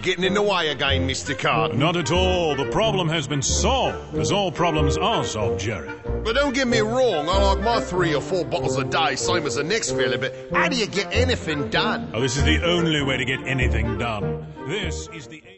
getting in the way again, Mr. Carden. Not at all. The problem has been solved, as all problems are solved, Jerry. But don't get me wrong, I like my 3 or 4 bottles a day, same as the next fella, but how do you get anything done? Oh, this is the only way to get anything done. This is the...